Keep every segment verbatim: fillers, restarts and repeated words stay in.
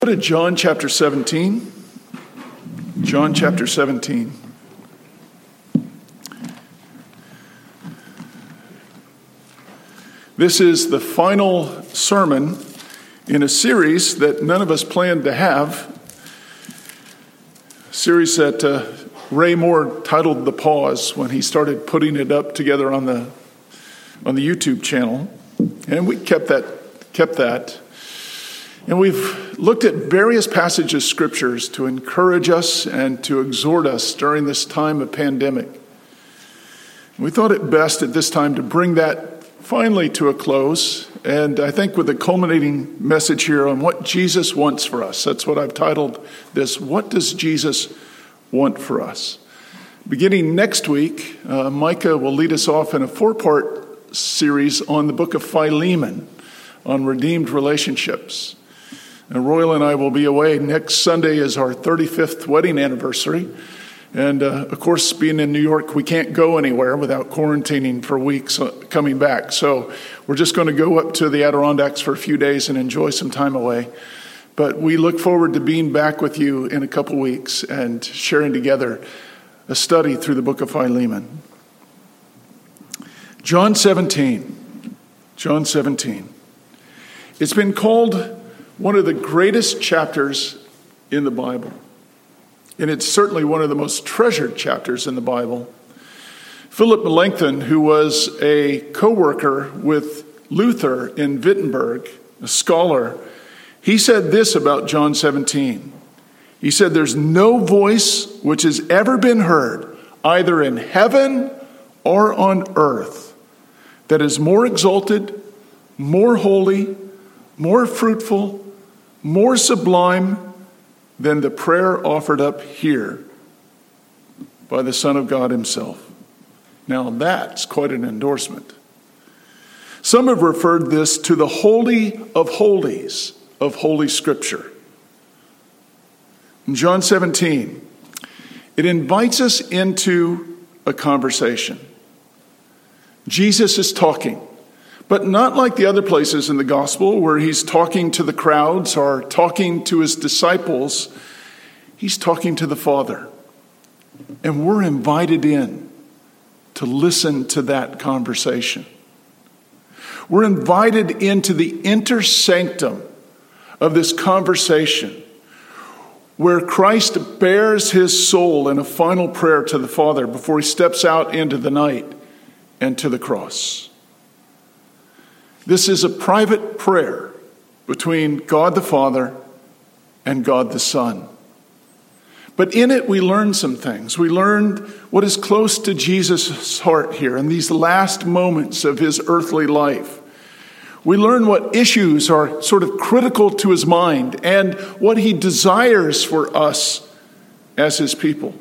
Go to John chapter seventeen. John chapter seventeen. This is the final sermon in a series that none of us planned to have. A series that uh, Ray Moore titled The Pause when he started putting it up together on the on the YouTube channel. And we kept that kept that. And we've looked at various passages of scriptures to encourage us and to exhort us during this time of pandemic. We thought it best at this time to bring that finally to a close, and I think with a culminating message here on what Jesus wants for us. That's what I've titled this, What Does Jesus Want for Us? Beginning next week, uh, Micah will lead us off in a four-part series on the book of Philemon, on redeemed relationships. And Royal and I will be away. Next Sunday is our thirty-fifth wedding anniversary. And, uh, of course, being in New York, we can't go anywhere without quarantining for weeks uh, coming back. So we're just going to go up to the Adirondacks for a few days and enjoy some time away. But we look forward to being back with you in a couple weeks and sharing together a study through the book of Philemon. John seventeen. John seventeen. It's been called one of the greatest chapters in the Bible. And it's certainly one of the most treasured chapters in the Bible. Philip Melanchthon, who was a co-worker with Luther in Wittenberg, a scholar, he said this about John seventeen. He said, "There's no voice which has ever been heard, either in heaven or on earth, that is more exalted, more holy, more fruitful, more sublime than the prayer offered up here by the Son of God himself." Now that's quite an endorsement. Some have referred this to the Holy of Holies of Holy Scripture. In John seventeen, it invites us into a conversation. Jesus is talking. But not like the other places in the gospel where he's talking to the crowds or talking to his disciples. He's talking to the Father. And we're invited in to listen to that conversation. We're invited into the inner sanctum of this conversation where Christ bears his soul in a final prayer to the Father before he steps out into the night and to the cross. This is a private prayer between God the Father and God the Son. But in it, we learn some things. We learn what is close to Jesus' heart here in these last moments of his earthly life. We learn what issues are sort of critical to his mind and what he desires for us as his people.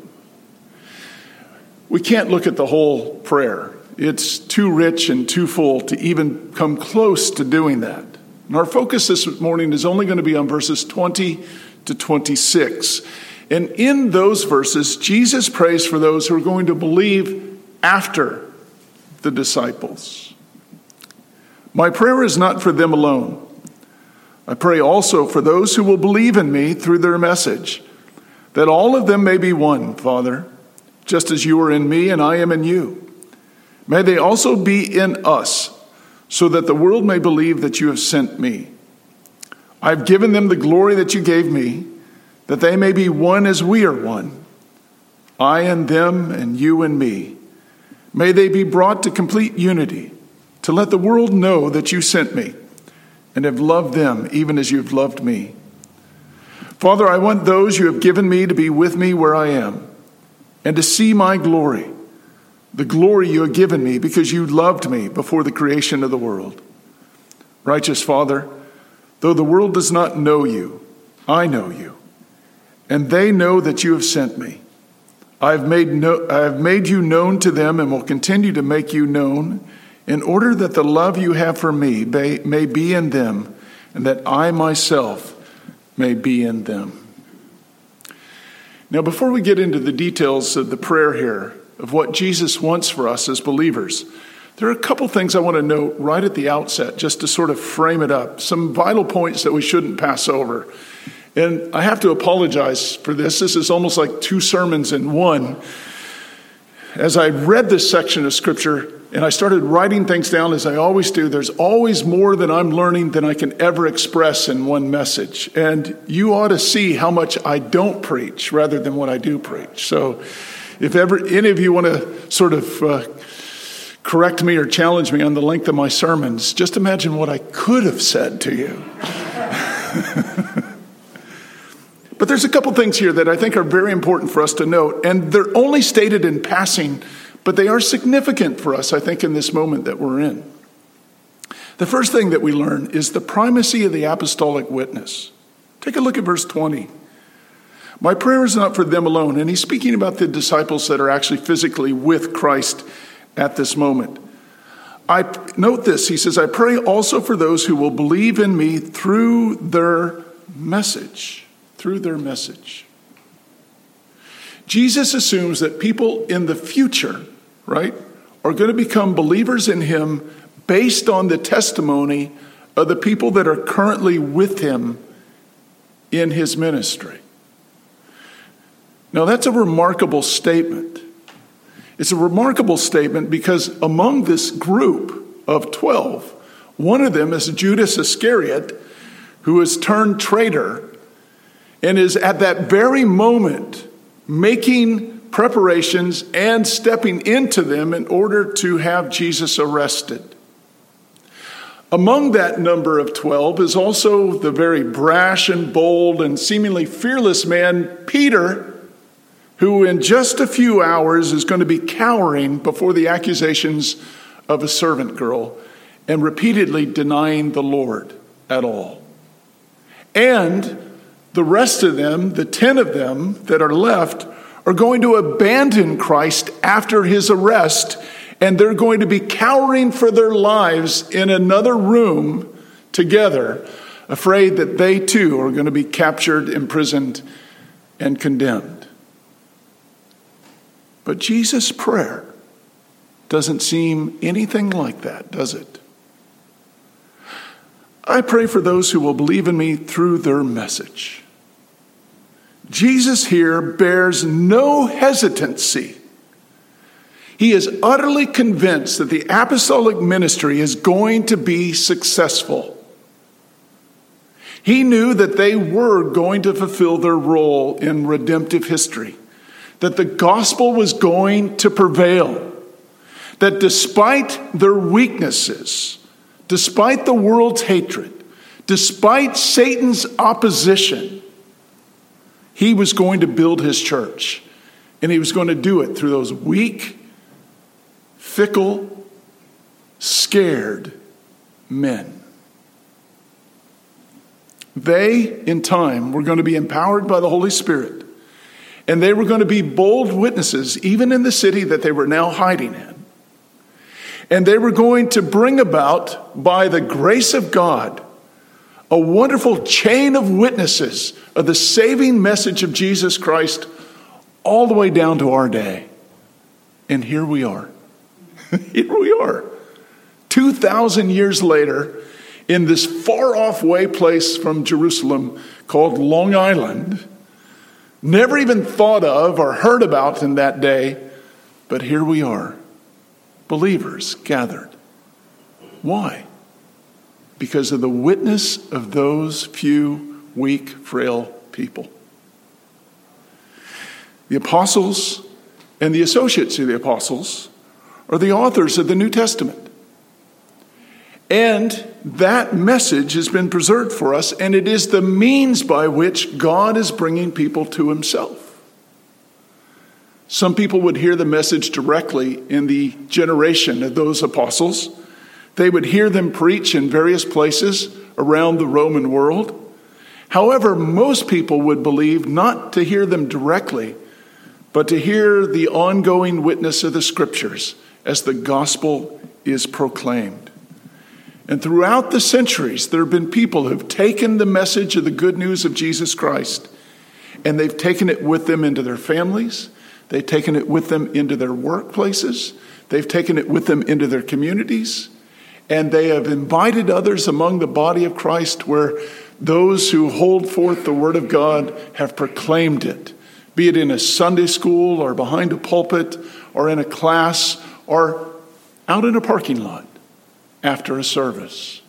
We can't look at the whole prayer. It's too rich and too full to even come close to doing that. And our focus this morning is only going to be on verses twenty to twenty-six. And in those verses, Jesus prays for those who are going to believe after the disciples. "My prayer is not for them alone. I pray also for those who will believe in me through their message, that all of them may be one, Father, just as you are in me and I am in you. May they also be in us, so that the world may believe that you have sent me. I've given them the glory that you gave me, that they may be one as we are one, I and them and you and me. May they be brought to complete unity, to let the world know that you sent me and have loved them even as you have loved me. Father, I want those you have given me to be with me where I am, and to see my glory, the glory you have given me because you loved me before the creation of the world. Righteous Father, though the world does not know you, I know you, and they know that you have sent me. I have made no, I have made you known to them and will continue to make you known, in order that the love you have for me may, may be in them, and that I myself may be in them." Now, before we get into the details of the prayer here, of what Jesus wants for us as believers, there are a couple things I want to note right at the outset, just to sort of frame it up. Some vital points that we shouldn't pass over. And I have to apologize for this. This is almost like two sermons in one. As I read this section of Scripture and I started writing things down, as I always do, there's always more that I'm learning than I can ever express in one message. And you ought to see how much I don't preach rather than what I do preach. So if ever any of you want to sort of uh, correct me or challenge me on the length of my sermons, just imagine what I could have said to you. But there's a couple things here that I think are very important for us to note, and they're only stated in passing, but they are significant for us, I think, in this moment that we're in. The first thing that we learn is the primacy of the apostolic witness. Take a look at verse twenty. My prayer is not for them alone, and he's speaking about the disciples that are actually physically with Christ at this moment. I note this, he says, I pray also for those who will believe in me through their message. Through their message. Jesus assumes that people in the future, right, are going to become believers in him based on the testimony of the people that are currently with him in his ministry. Now, that's a remarkable statement. It's a remarkable statement because among this group of twelve, one of them is Judas Iscariot, who has turned traitor and is at that very moment making preparations and stepping into them in order to have Jesus arrested. Among that number of twelve is also the very brash and bold and seemingly fearless man, Peter, who in just a few hours is going to be cowering before the accusations of a servant girl and repeatedly denying the Lord at all. And the rest of them, the ten of them that are left, are going to abandon Christ after his arrest, and they're going to be cowering for their lives in another room together, afraid that they too are going to be captured, imprisoned, and condemned. But Jesus' prayer doesn't seem anything like that, does it? I pray for those who will believe in me through their message. Jesus here bears no hesitancy. He is utterly convinced that the apostolic ministry is going to be successful. He knew that they were going to fulfill their role in redemptive history, that the gospel was going to prevail, that despite their weaknesses, despite the world's hatred, despite Satan's opposition, he was going to build his church. And he was going to do it through those weak, fickle, scared men. They, in time, were going to be empowered by the Holy Spirit. And they were going to be bold witnesses, even in the city that they were now hiding in. And they were going to bring about, by the grace of God, a wonderful chain of witnesses of the saving message of Jesus Christ all the way down to our day. And here we are. Here we are. two thousand years later, in this far-off way place from Jerusalem called Long Island, never even thought of or heard about in that day, but here we are. Believers gathered. Why? Because of the witness of those few weak, frail people. The apostles and the associates of the apostles are the authors of the New Testament. And that message has been preserved for us, and it is the means by which God is bringing people to himself. Some people would hear the message directly in the generation of those apostles. They would hear them preach in various places around the Roman world. However, most people would believe not to hear them directly, but to hear the ongoing witness of the Scriptures as the gospel is proclaimed. And throughout the centuries, there have been people who have taken the message of the good news of Jesus Christ, and they've taken it with them into their families. They've taken it with them into their workplaces. They've taken it with them into their communities. And they have invited others among the body of Christ where those who hold forth the word of God have proclaimed it, be it in a Sunday school or behind a pulpit or in a class or out in a parking lot after a service.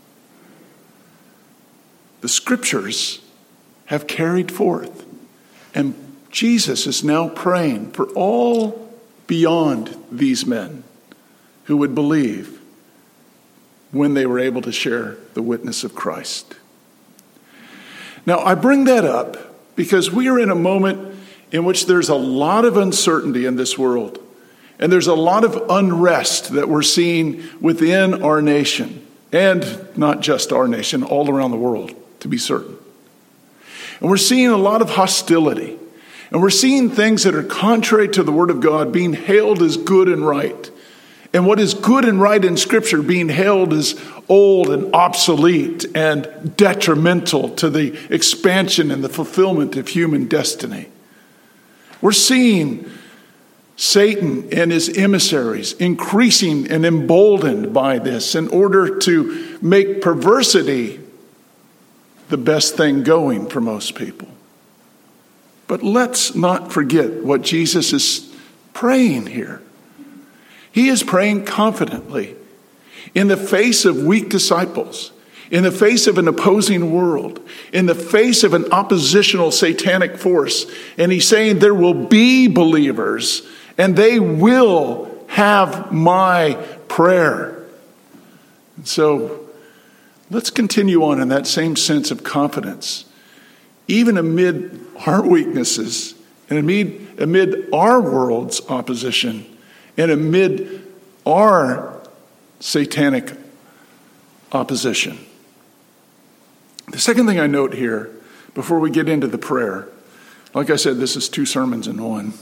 The scriptures have carried forth, and Jesus is now praying for all beyond these men who would believe when they were able to share the witness of Christ. Now, I bring that up because we are in a moment in which there's a lot of uncertainty in this world, and there's a lot of unrest that we're seeing within our nation, and not just our nation, all around the world, to be certain. And we're seeing a lot of hostility, and we're seeing things that are contrary to the Word of God being hailed as good and right. And what is good and right in Scripture being hailed as old and obsolete and detrimental to the expansion and the fulfillment of human destiny. We're seeing Satan and his emissaries increasing and emboldened by this in order to make perversity the best thing going for most people. But let's not forget what Jesus is praying here. He is praying confidently in the face of weak disciples, in the face of an opposing world, in the face of an oppositional satanic force. And he's saying there will be believers and they will have my prayer. And so let's continue on in that same sense of confidence, even amid our weaknesses and amid, amid our world's opposition and amid our satanic opposition. The second thing I note here, before we get into the prayer, like I said, this is two sermons in one.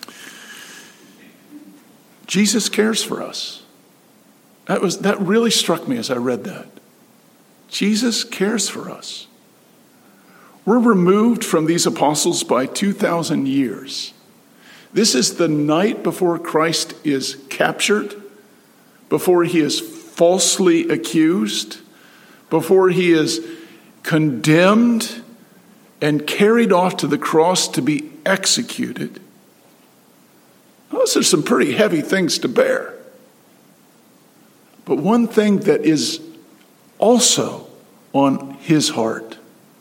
Jesus cares for us. That was that really struck me as I read that. Jesus cares for us. We're removed from these apostles by two thousand years. This is the night before Christ is captured, before he is falsely accused, before he is condemned and carried off to the cross to be executed. Those are some pretty heavy things to bear. But one thing that is also on his heart,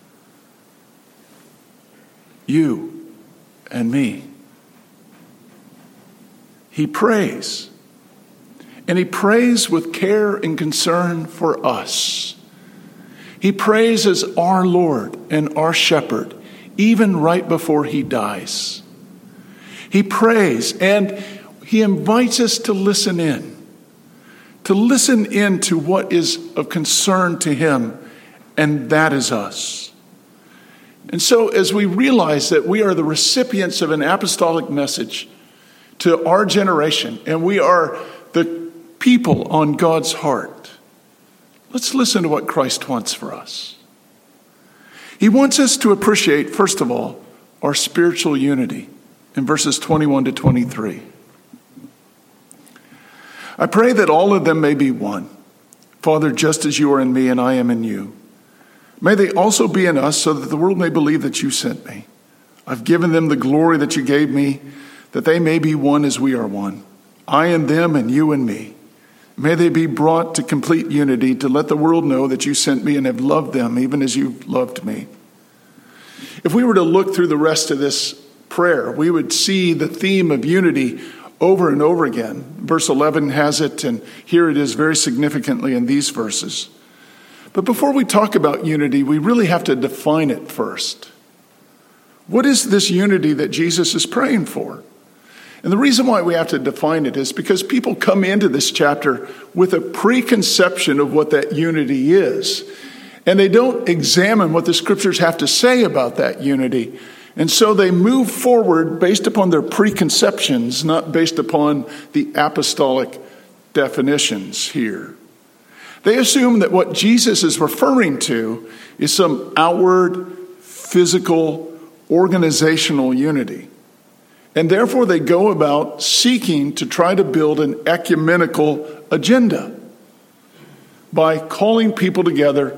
you and me. He prays, and he prays with care and concern for us. He prays as our Lord and our shepherd, even right before he dies. He prays, and he invites us to listen in, to listen in to what is of concern to him, and that is us. And so as we realize that we are the recipients of an apostolic message to our generation, and we are the people on God's heart, let's listen to what Christ wants for us. He wants us to appreciate, first of all, our spiritual unity in verses twenty-one to twenty-three. I pray that all of them may be one. Father, just as you are in me and I am in you, may they also be in us so that the world may believe that you sent me. I've given them the glory that you gave me, that they may be one as we are one. I and them and you and me. May they be brought to complete unity to let the world know that you sent me and have loved them even as you loved me. If we were to look through the rest of this prayer, we would see the theme of unity over and over again. Verse eleven has it, and here it is very significantly in these verses. But before we talk about unity, we really have to define it first. What is this unity that Jesus is praying for? And the reason why we have to define it is because people come into this chapter with a preconception of what that unity is. And they don't examine what the scriptures have to say about that unity. And so they move forward based upon their preconceptions, not based upon the apostolic definitions here. They assume that what Jesus is referring to is some outward, physical, organizational unity. And therefore they go about seeking to try to build an ecumenical agenda by calling people together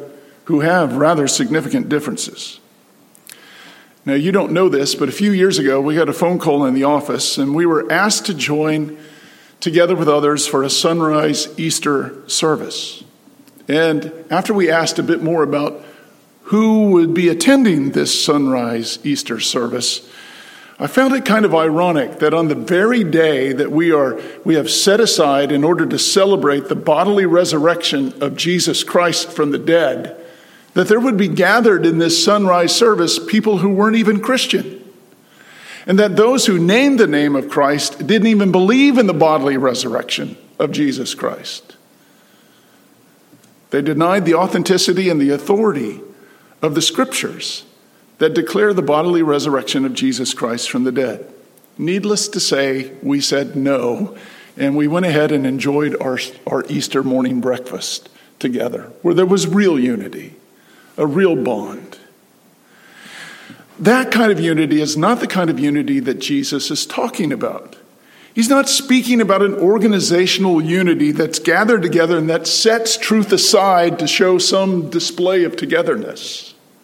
who have rather significant differences. Now, you don't know this, but a few years ago, we got a phone call in the office, and we were asked to join together with others for a sunrise Easter service. And after we asked a bit more about who would be attending this sunrise Easter service, I found it kind of ironic that on the very day that we are we have set aside in order to celebrate the bodily resurrection of Jesus Christ from the dead, that there would be gathered in this sunrise service people who weren't even Christian. And that those who named the name of Christ didn't even believe in the bodily resurrection of Jesus Christ. They denied the authenticity and the authority of the scriptures that declare the bodily resurrection of Jesus Christ from the dead. Needless to say, we said no, and we went ahead and enjoyed our, our Easter morning breakfast together, where there was real unity, a real bond. That kind of unity is not the kind of unity that Jesus is talking about. He's not speaking about an organizational unity that's gathered together and that sets truth aside to show some display of togetherness.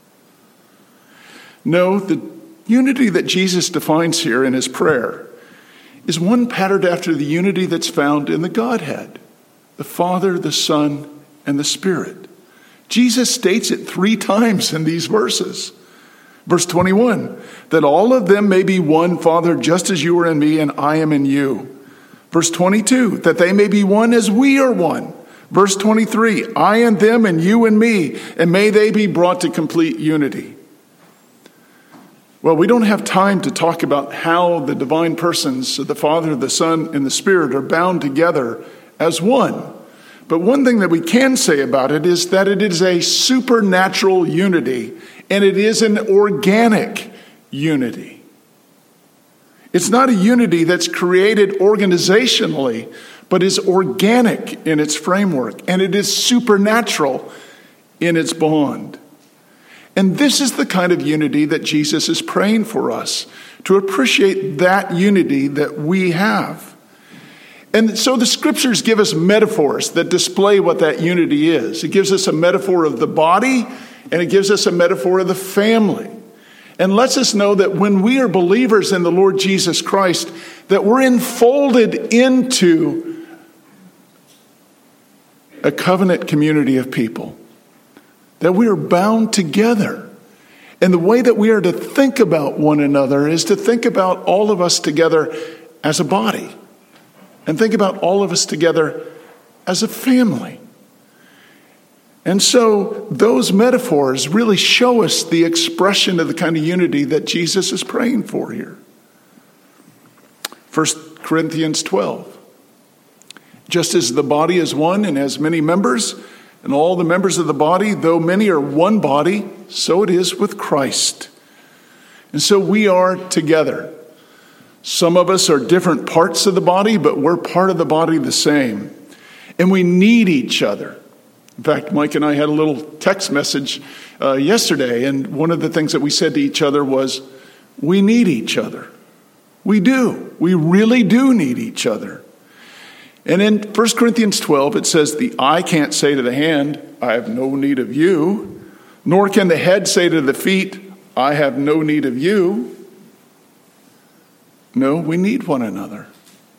No, the unity that Jesus defines here in his prayer is one patterned after the unity that's found in the Godhead, the Father, the Son, and the Spirit. Jesus states it three times in these verses. Verse twenty-one, that all of them may be one, Father, just as you are in me and I am in you. Verse twenty-two, that they may be one as we are one. Verse twenty-three, I and them and you and me, and may they be brought to complete unity. Well, we don't have time to talk about how the divine persons of the Father, the Son, and the Spirit are bound together as one. But one thing that we can say about it is that it is a supernatural unity, and it is an organic unity. It's not a unity that's created organizationally, but is organic in its framework, and it is supernatural in its bond. And this is the kind of unity that Jesus is praying for us, to appreciate that unity that we have. And so the scriptures give us metaphors that display what that unity is. It gives us a metaphor of the body, and it gives us a metaphor of the family. And lets us know that when we are believers in the Lord Jesus Christ, that we're enfolded into a covenant community of people. That we are bound together. And the way that we are to think about one another is to think about all of us together as a body. And think about all of us together as a family. And so those metaphors really show us the expression of the kind of unity that Jesus is praying for here. First Corinthians twelve. Just as the body is one and has many members, and all the members of the body, though many are one body, so it is with Christ. And so we are together. Some of us are different parts of the body, but we're part of the body the same. And we need each other. In fact, Mike and I had a little text message uh, yesterday, and one of the things that we said to each other was, we need each other. We do. We really do need each other. And in First Corinthians twelve, it says, the eye can't say to the hand, I have no need of you. Nor can the head say to the feet, I have no need of you. No, we need one another.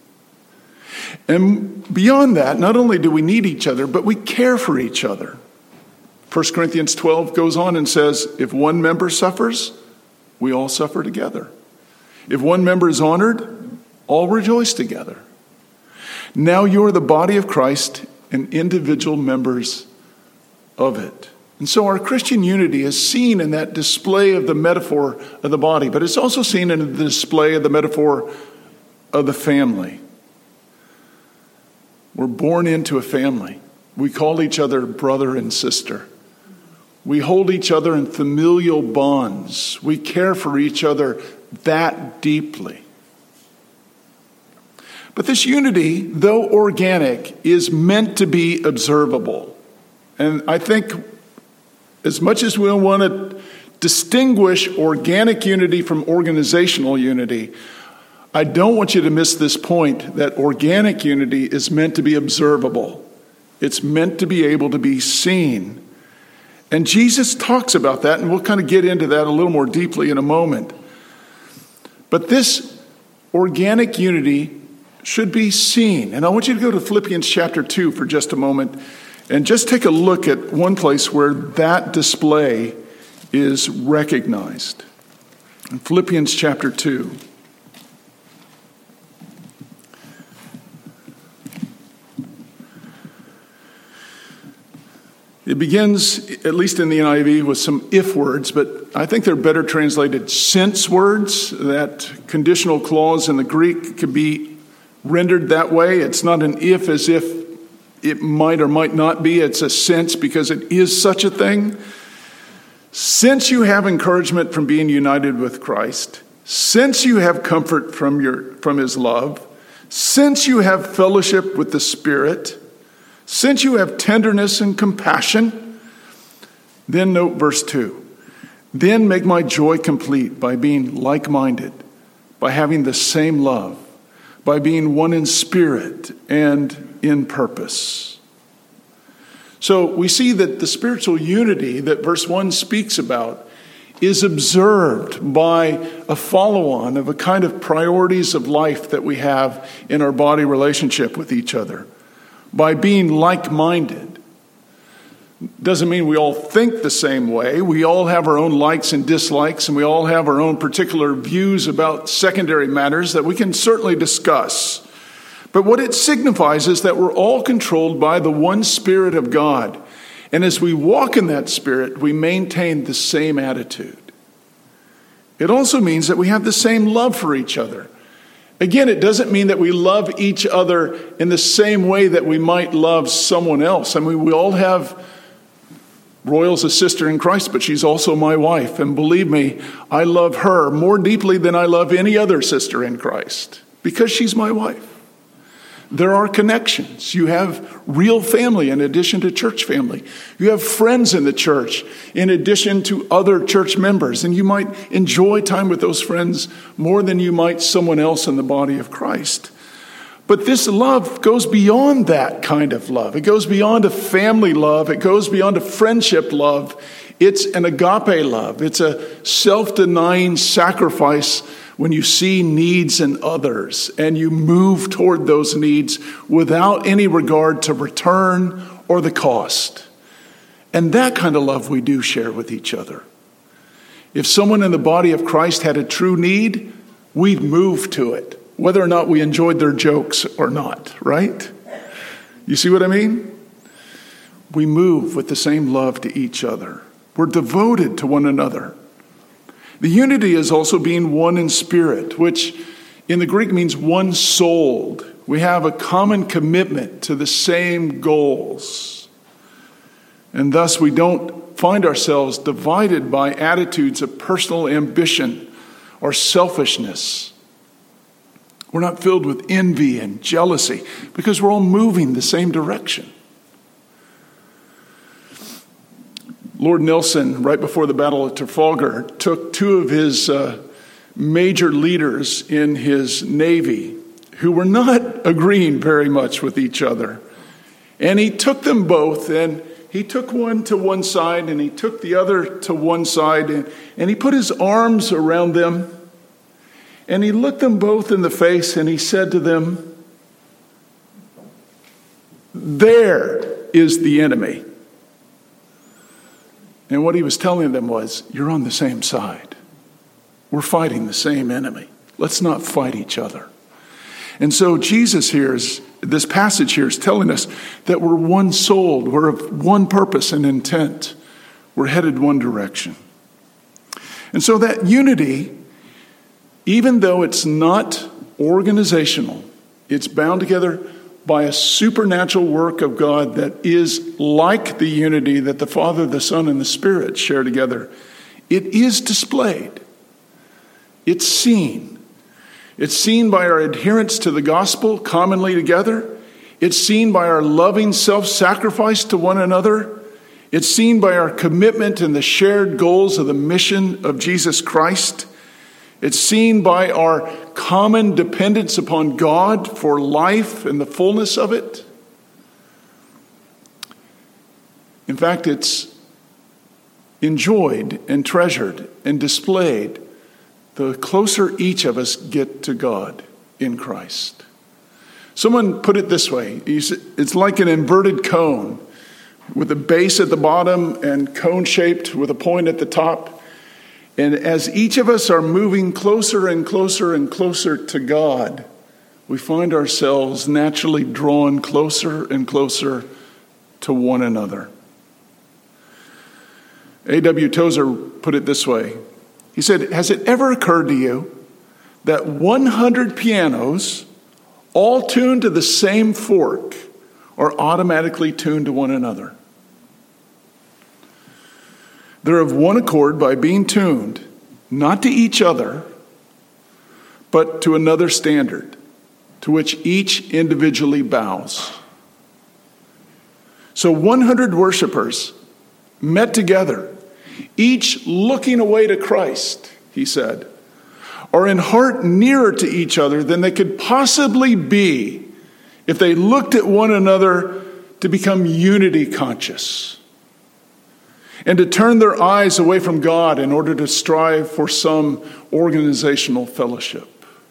And beyond that, not only do we need each other, but we care for each other. First Corinthians twelve goes on and says, if one member suffers, we all suffer together. If one member is honored, all rejoice together. Now you're the body of Christ and individual members of it. And so our Christian unity is seen in that display of the metaphor of the body, but it's also seen in the display of the metaphor of the family. We're born into a family. We call each other brother and sister. We hold each other in familial bonds. We care for each other that deeply. But this unity, though organic, is meant to be observable. And I think as much as we want to distinguish organic unity from organizational unity, I don't want you to miss this point that organic unity is meant to be observable. It's meant to be able to be seen. And Jesus talks about that, and we'll kind of get into that a little more deeply in a moment. But this organic unity should be seen. And I want you to go to Philippians chapter two for just a moment and just take a look at one place where that display is recognized. In Philippians chapter two. It begins, at least in the N I V, with some if words, but I think they're better translated since words. That conditional clause in the Greek could be rendered that way. It's not an if as if it might or might not be. It's a since because it is such a thing. Since you have encouragement from being united with Christ, since you have comfort from your from his love, since you have fellowship with the Spirit, since you have tenderness and compassion, then note verse two. Then make my joy complete by being like-minded, by having the same love, by being one in spirit and in purpose. So we see that the spiritual unity that verse one speaks about is observed by a follow-on of a kind of priorities of life that we have in our body relationship with each other. By being like-minded. Doesn't mean we all think the same way. We all have our own likes and dislikes, and we all have our own particular views about secondary matters that we can certainly discuss. But what it signifies is that we're all controlled by the one Spirit of God. And as we walk in that Spirit, we maintain the same attitude. It also means that we have the same love for each other. Again, it doesn't mean that we love each other in the same way that we might love someone else. I mean, we all have, Royal's a sister in Christ, but she's also my wife. And believe me, I love her more deeply than I love any other sister in Christ because she's my wife. There are connections. You have real family in addition to church family. You have friends in the church in addition to other church members. And you might enjoy time with those friends more than you might someone else in the body of Christ. But this love goes beyond that kind of love. It goes beyond a family love. It goes beyond a friendship love. It's an agape love. It's a self-denying sacrifice when you see needs in others and you move toward those needs without any regard to return or the cost. And that kind of love we do share with each other. If someone in the body of Christ had a true need, we'd move to it, whether or not we enjoyed their jokes or not, right? You see what I mean? We move with the same love to each other. We're devoted to one another. The unity is also being one in spirit, which in the Greek means one-souled. We have a common commitment to the same goals. And thus we don't find ourselves divided by attitudes of personal ambition or selfishness. We're not filled with envy and jealousy because we're all moving the same direction. Lord Nelson, right before the Battle of Trafalgar, took two of his uh, major leaders in his navy who were not agreeing very much with each other. And he took them both, and he took one to one side, and he took the other to one side, and, and he put his arms around them, and he looked them both in the face, and he said to them, "There is the enemy." And what he was telling them was, you're on the same side. We're fighting the same enemy. Let's not fight each other. And so Jesus here is, this passage here is telling us that we're one-souled. We're of one purpose and intent. We're headed one direction. And so that unity, even though it's not organizational, it's bound together by a supernatural work of God that is like the unity that the Father, the Son, and the Spirit share together. It is displayed. It's seen. It's seen by our adherence to the gospel commonly together. It's seen by our loving self-sacrifice to one another. It's seen by our commitment in the shared goals of the mission of Jesus Christ. It's seen by our common dependence upon God for life and the fullness of it. In fact, it's enjoyed and treasured and displayed, the closer each of us get to God in Christ. Someone put it this way: it's like an inverted cone with a base at the bottom and cone-shaped with a point at the top. And as each of us are moving closer and closer and closer to God, we find ourselves naturally drawn closer and closer to one another. A W Tozer put it this way. He said, has it ever occurred to you that one hundred pianos, all tuned to the same fork, are automatically tuned to one another? They're of one accord by being tuned, not to each other, but to another standard, to which each individually bows. So one hundred worshipers met together, each looking away to Christ, he said, are in heart nearer to each other than they could possibly be if they looked at one another to become unity conscious and to turn their eyes away from God in order to strive for some organizational fellowship.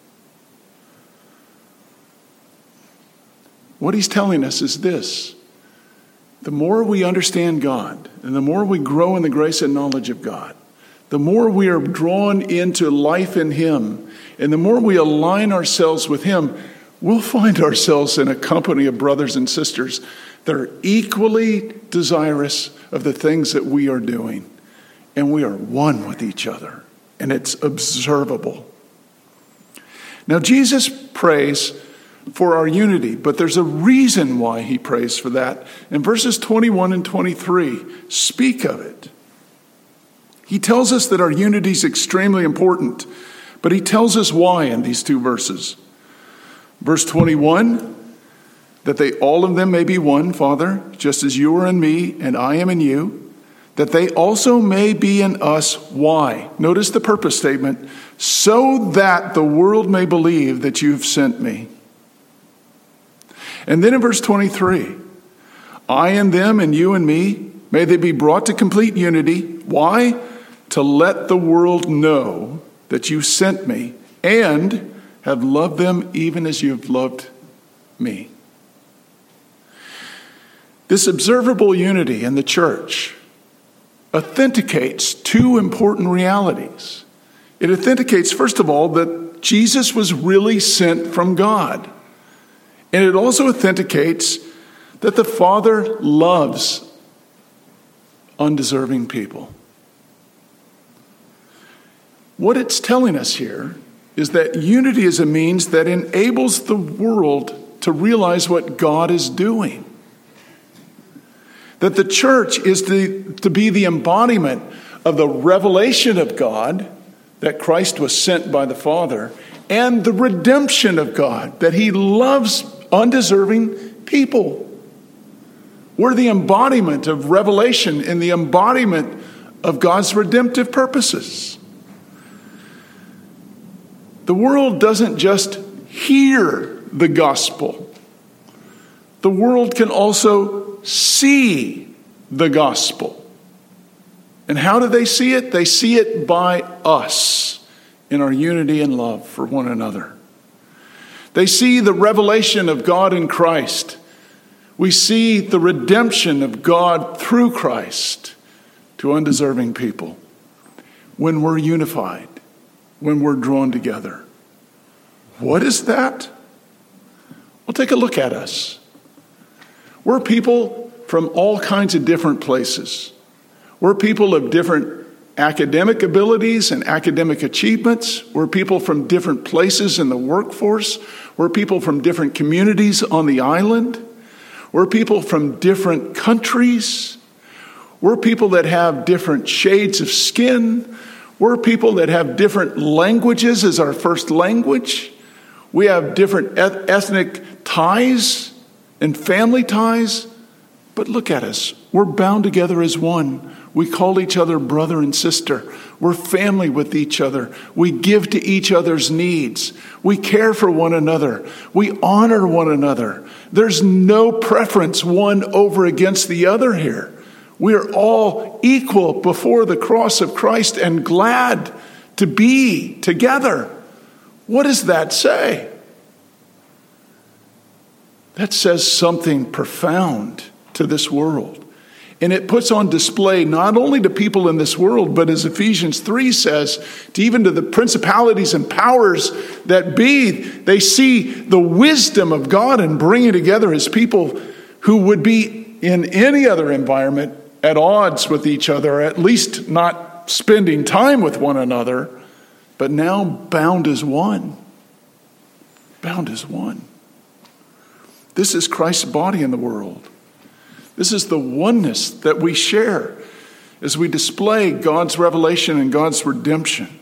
What he's telling us is this: the more we understand God and the more we grow in the grace and knowledge of God, the more we are drawn into life in Him, and the more we align ourselves with Him, we'll find ourselves in a company of brothers and sisters that are equally desirous of the things that we are doing. And we are one with each other, and it's observable. Now, Jesus prays for our unity, but there's a reason why he prays for that. In verses twenty-one and twenty-three, speak of it. He tells us that our unity is extremely important, but he tells us why in these two verses. Verse twenty-one, that they all of them may be one, Father, just as you are in me and I am in you, that they also may be in us. Why? Notice the purpose statement: so that the world may believe that you've sent me. And then in verse twenty-three, I and them and you and me, may they be brought to complete unity. Why? To let the world know that you sent me and have loved them even as you have loved me. This observable unity in the church authenticates two important realities. It authenticates, first of all, that Jesus was really sent from God. And it also authenticates that the Father loves undeserving people. What it's telling us here is that unity is a means that enables the world to realize what God is doing. That the church is to, to be the embodiment of the revelation of God, that Christ was sent by the Father, and the redemption of God, that he loves undeserving people. We're the embodiment of revelation and the embodiment of God's redemptive purposes. The world doesn't just hear the gospel. The world can also see the gospel. And how do they see it? They see it by us in our unity and love for one another. They see the revelation of God in Christ. We see the redemption of God through Christ to undeserving people. When we're unified, when we're drawn together. What is that? Well, take a look at us. We're people from all kinds of different places. We're people of different academic abilities and academic achievements. We're people from different places in the workforce. We're people from different communities on the island. We're people from different countries. We're people that have different shades of skin. We're people that have different languages as our first language. We have different ethnic ties and family ties. But look at us. We're bound together as one. We call each other brother and sister. We're family with each other. We give to each other's needs. We care for one another. We honor one another. There's no preference one over against the other here. We are all equal before the cross of Christ and glad to be together. What does that say? That says something profound to this world. And it puts on display not only to people in this world, but as Ephesians three says, to even to the principalities and powers that be, they see the wisdom of God in bringing together his people who would be in any other environment at odds with each other, at least not spending time with one another, but now bound as one. Bound as one. This is Christ's body in the world. This is the oneness that we share as we display God's revelation and God's redemption.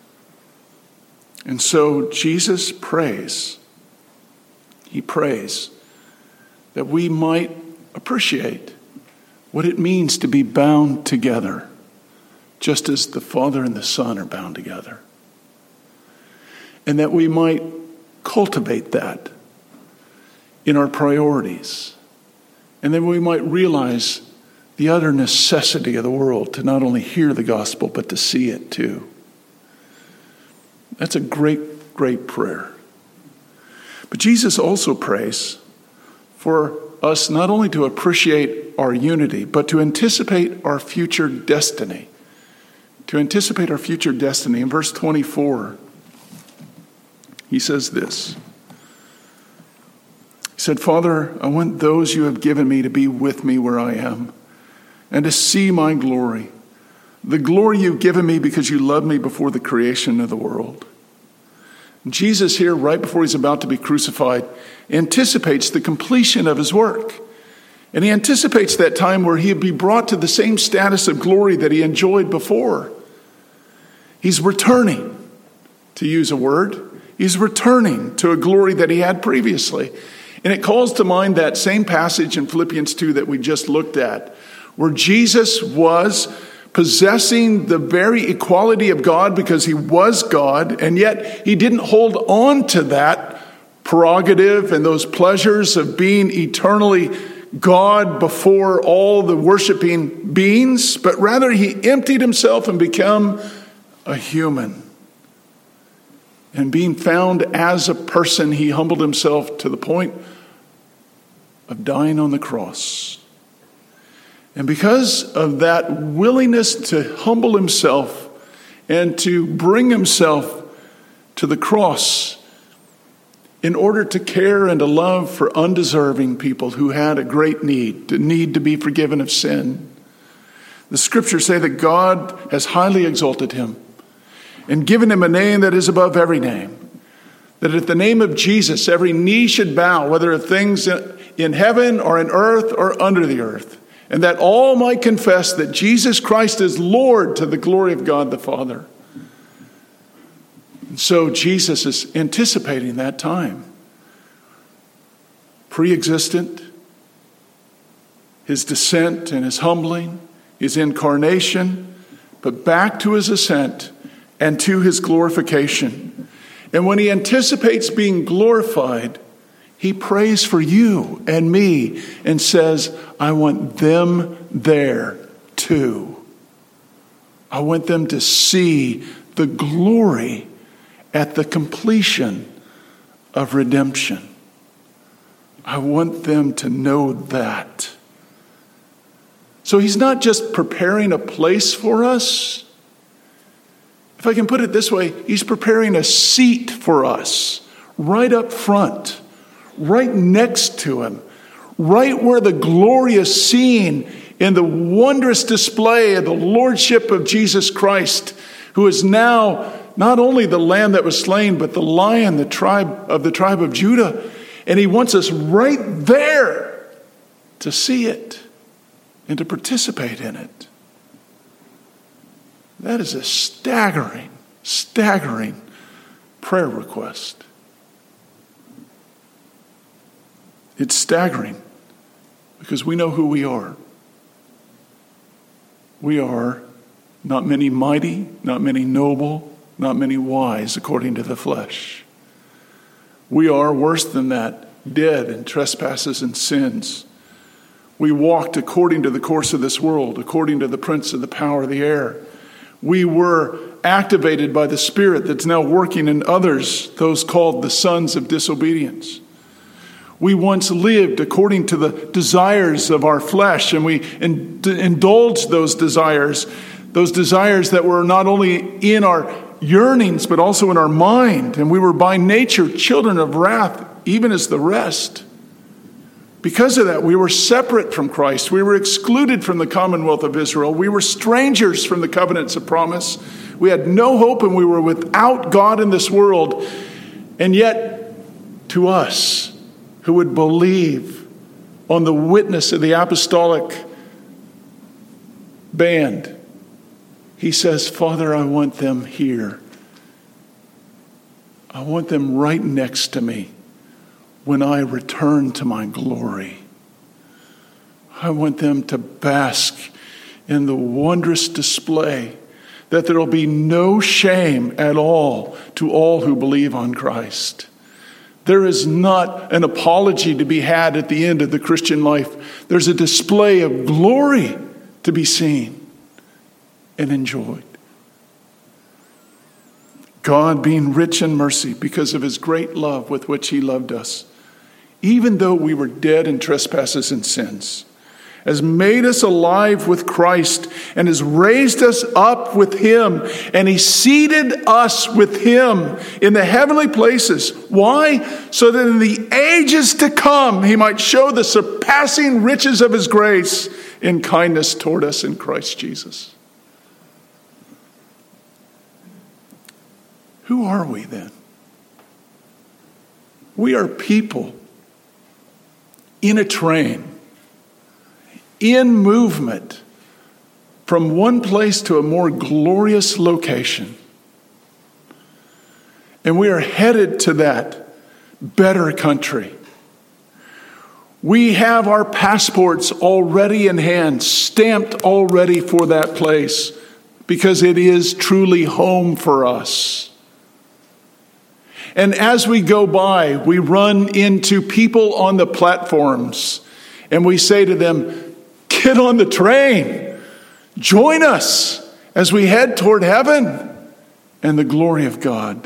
And so Jesus prays. He prays that we might appreciate what it means to be bound together, just as the Father and the Son are bound together. And that we might cultivate that in our priorities. And then we might realize the utter necessity of the world to not only hear the gospel, but to see it too. That's a great, great prayer. But Jesus also prays for us not only to appreciate our unity, but to anticipate our future destiny. To anticipate our future destiny. In verse twenty-four, he says this. He said, Father, I want those you have given me to be with me where I am and to see my glory, the glory you've given me because you loved me before the creation of the world. And Jesus here, right before he's about to be crucified, anticipates the completion of his work. And he anticipates that time where he'd be brought to the same status of glory that he enjoyed before. He's returning, to use a word. He's returning to a glory that he had previously. And it calls to mind that same passage in Philippians two that we just looked at, where Jesus was possessing the very equality of God because he was God, and yet he didn't hold on to that prerogative and those pleasures of being eternally God before all the worshiping beings, but rather he emptied himself and became a human. And being found as a person, he humbled himself to the point of dying on the cross. And because of that willingness to humble himself and to bring himself to the cross in order to care and to love for undeserving people who had a great need, to need to be forgiven of sin, the scriptures say that God has highly exalted him and given him a name that is above every name. That at the name of Jesus, every knee should bow, whether of things in heaven or in earth or under the earth. And that all might confess that Jesus Christ is Lord to the glory of God the Father. And so Jesus is anticipating that time. Pre-existent, his descent and his humbling, his incarnation, but back to his ascent and to his glorification. And when he anticipates being glorified, he prays for you and me and says, I want them there too. I want them to see the glory at the completion of redemption. I want them to know that. So he's not just preparing a place for us. If I can put it this way, he's preparing a seat for us right up front, right next to him, right where the glory is seen in the wondrous display of the lordship of Jesus Christ, who is now not only the Lamb that was slain, but the Lion, the tribe of the tribe of Judah. And he wants us right there to see it and to participate in it. That is a staggering, staggering prayer request. It's staggering because we know who we are. We are not many mighty, not many noble, not many wise according to the flesh. We are worse than that, dead in trespasses and sins. We walked according to the course of this world, according to the prince of the power of the air. We were activated by the Spirit that's now working in others, those called the sons of disobedience. We once lived according to the desires of our flesh, and we in- indulged those desires, those desires that were not only in our yearnings, but also in our mind. And we were by nature children of wrath, even as the rest. Because of that, we were separate from Christ. We were excluded from the commonwealth of Israel. We were strangers from the covenants of promise. We had no hope, and we were without God in this world. And yet, to us, who would believe on the witness of the apostolic band, he says, Father, I want them here. I want them right next to me when I return to my glory. I want them to bask in the wondrous display that there will be no shame at all to all who believe on Christ. There is not an apology to be had at the end of the Christian life. There's a display of glory to be seen and enjoyed. God, being rich in mercy because of his great love with which he loved us, even though we were dead in trespasses and sins, has made us alive with Christ and has raised us up with him, and he seated us with him in the heavenly places. Why? So that in the ages to come he might show the surpassing riches of his grace in kindness toward us in Christ Jesus. Who are we then? We are people in a train, in movement from one place to a more glorious location. And we are headed to that better country. We have our passports already in hand, stamped already for that place, because it is truly home for us. And as we go by, we run into people on the platforms, and we say to them, get on the train. Join us as we head toward heaven and the glory of God.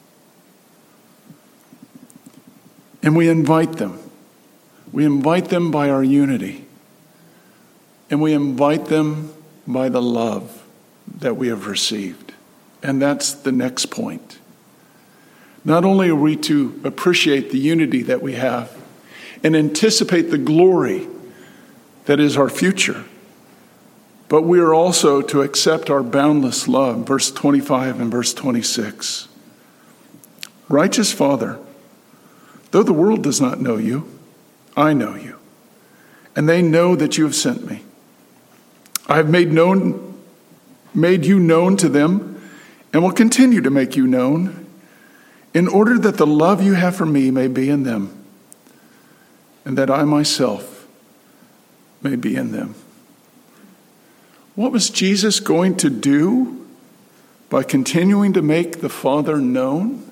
And we invite them. We invite them by our unity. And we invite them by the love that we have received. And that's the next point. Not only are we to appreciate the unity that we have and anticipate the glory that is our future, but we are also to accept our boundless love, verse twenty-five and verse twenty-six. Righteous Father, though the world does not know you, I know you, and they know that you have sent me. I have made known, made you known to them, and will continue to make you known, in order that the love you have for me may be in them, and that I myself may be in them. What was Jesus going to do by continuing to make the Father known?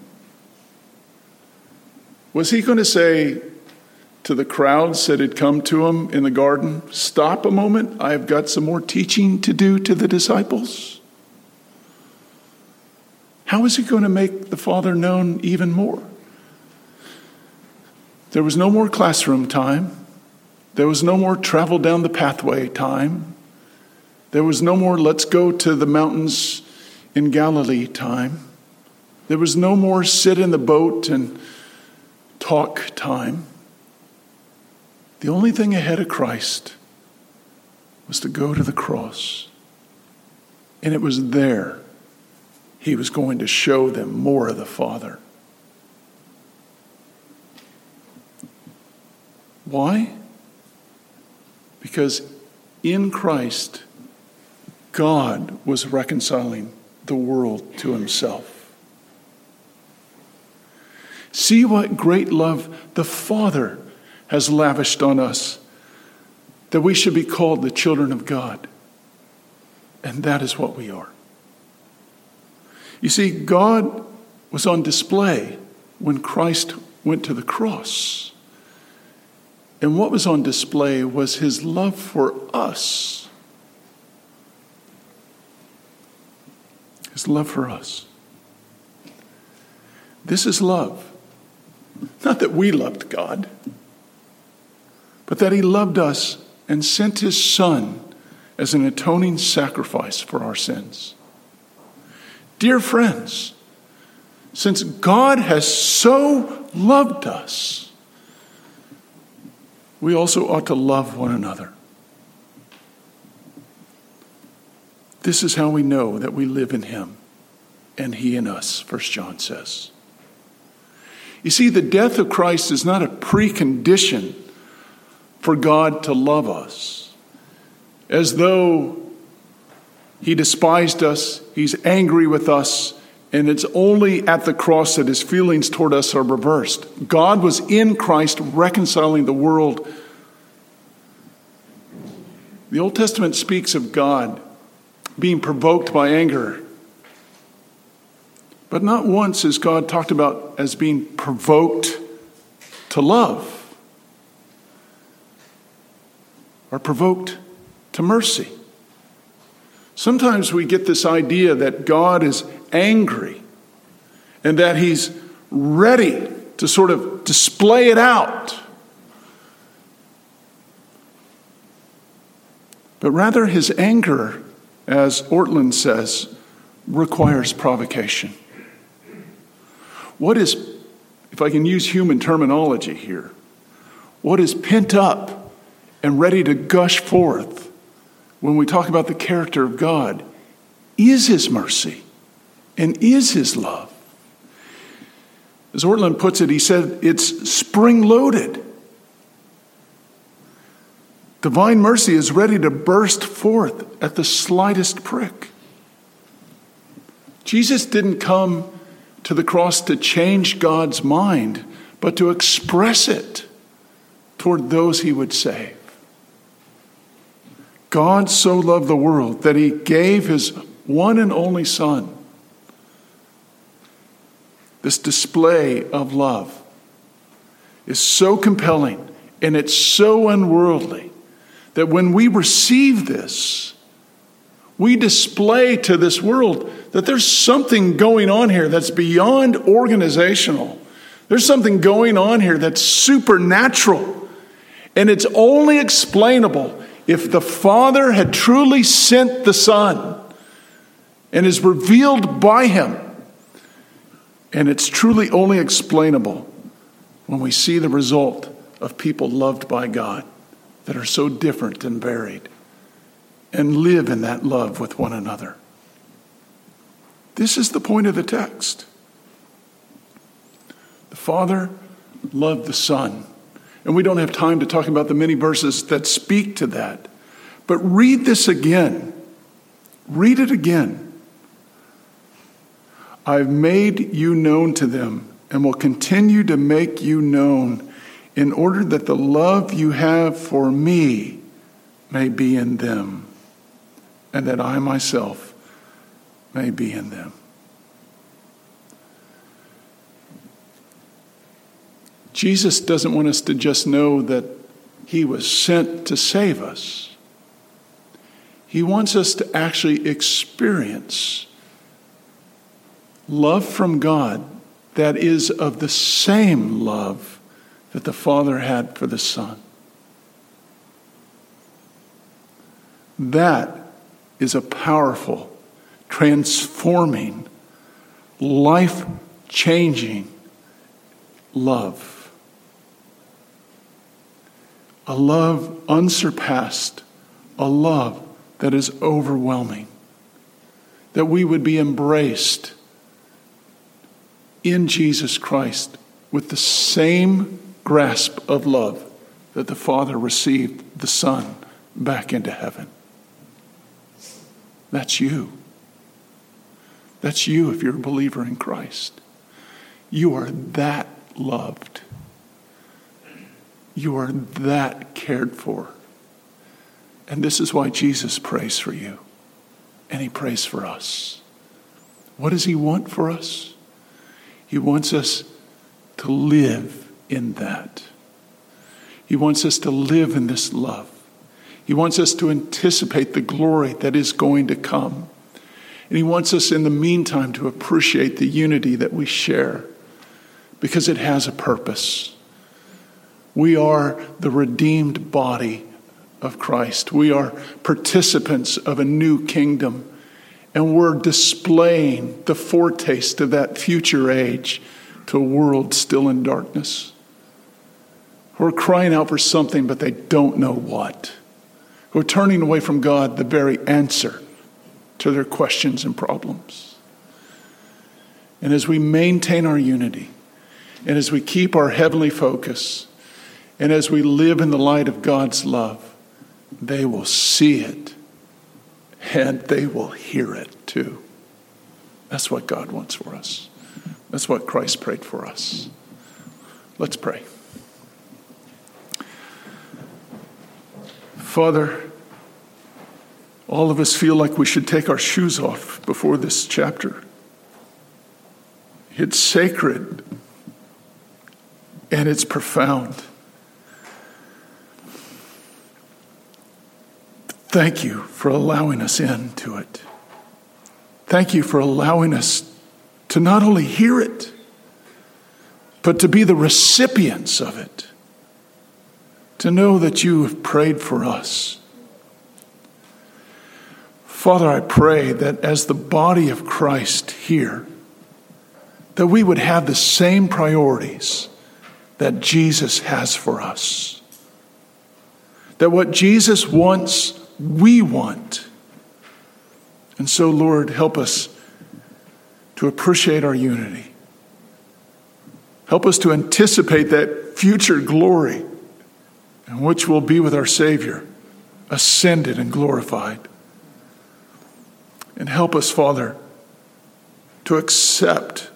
Was he going to say to the crowds that had come to him in the garden, stop a moment, I've got some more teaching to do to the disciples? How is he going to make the Father known even more? There was no more classroom time. There was no more travel down the pathway time. There was no more let's go to the mountains in Galilee time. There was no more sit in the boat and talk time. The only thing ahead of Christ was to go to the cross. And it was there he was going to show them more of the Father. Why? Because in Christ, God was reconciling the world to himself. See what great love the Father has lavished on us, that we should be called the children of God. And that is what we are. You see, God was on display when Christ went to the cross. And what was on display was his love for us. His love for us. This is love. Not that we loved God, but that he loved us and sent his Son as an atoning sacrifice for our sins. Dear friends, since God has so loved us, we also ought to love one another. This is how we know that we live in him and he in us, First John says. You see, the death of Christ is not a precondition for God to love us, as though he despised us, he's angry with us, and it's only at the cross that his feelings toward us are reversed. God was in Christ reconciling the world. The Old Testament speaks of God being provoked by anger, but not once is God talked about as being provoked to love or provoked to mercy. Sometimes we get this idea that God is angry and that he's ready to sort of display it out. But rather his anger, as Ortlund says, requires provocation. What is, if I can use human terminology here, what is pent up and ready to gush forth when we talk about the character of God is his mercy and is his love. As Ortlund puts it, he said it's spring-loaded. Divine mercy is ready to burst forth at the slightest prick. Jesus didn't come to the cross to change God's mind, but to express it toward those he would save. God so loved the world that he gave his one and only Son. This display of love is so compelling and it's so unworldly that when we receive this, we display to this world that there's something going on here that's beyond organizational. There's something going on here that's supernatural. And it's only explainable if the Father had truly sent the Son and is revealed by him. And it's truly only explainable when we see the result of people loved by God that are so different and varied and live in that love with one another. This is the point of the text. The Father loved the Son. And we don't have time to talk about the many verses that speak to that. But read this again. Read it again. I've made you known to them and will continue to make you known in order that the love you have for me may be in them and that I myself may be in them. Jesus doesn't want us to just know that he was sent to save us. He wants us to actually experience love from God that is of the same love that the Father had for the Son. That is a powerful, transforming, life-changing love. A love unsurpassed, a love that is overwhelming, that we would be embraced in Jesus Christ with the same grasp of love that the Father received the Son back into heaven. That's you. That's you if you're a believer in Christ. You are that loved. You are that cared for. And this is why Jesus prays for you. And he prays for us. What does he want for us? He wants us to live in that. He wants us to live in this love. He wants us to anticipate the glory that is going to come. And he wants us in the meantime to appreciate the unity that we share because it has a purpose. We are the redeemed body of Christ. We are participants of a new kingdom. And we're displaying the foretaste of that future age to a world still in darkness. Who are crying out for something, but they don't know what. Who are turning away from God, the very answer to their questions and problems. And as we maintain our unity, and as we keep our heavenly focus, and as we live in the light of God's love, they will see it. And they will hear it too. That's what God wants for us. That's what Christ prayed for us. Let's pray. Father, all of us feel like we should take our shoes off before this chapter. It's sacred and it's profound. Thank you for allowing us into it. Thank you for allowing us to not only hear it, but to be the recipients of it. To know that you have prayed for us. Father, I pray that as the body of Christ here, that we would have the same priorities that Jesus has for us. That what Jesus wants, we want. And so, Lord, help us to appreciate our unity. Help us to anticipate that future glory in which we'll be with our Savior, ascended and glorified. And help us, Father, to accept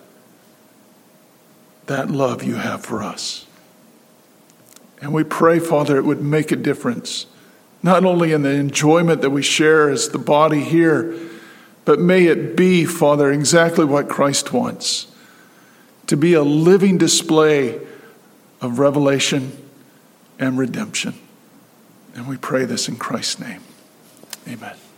that love you have for us. And we pray, Father, it would make a difference, not only in the enjoyment that we share as the body here, but may it be, Father, exactly what Christ wants, to be a living display of revelation and redemption. And we pray this in Christ's name. Amen.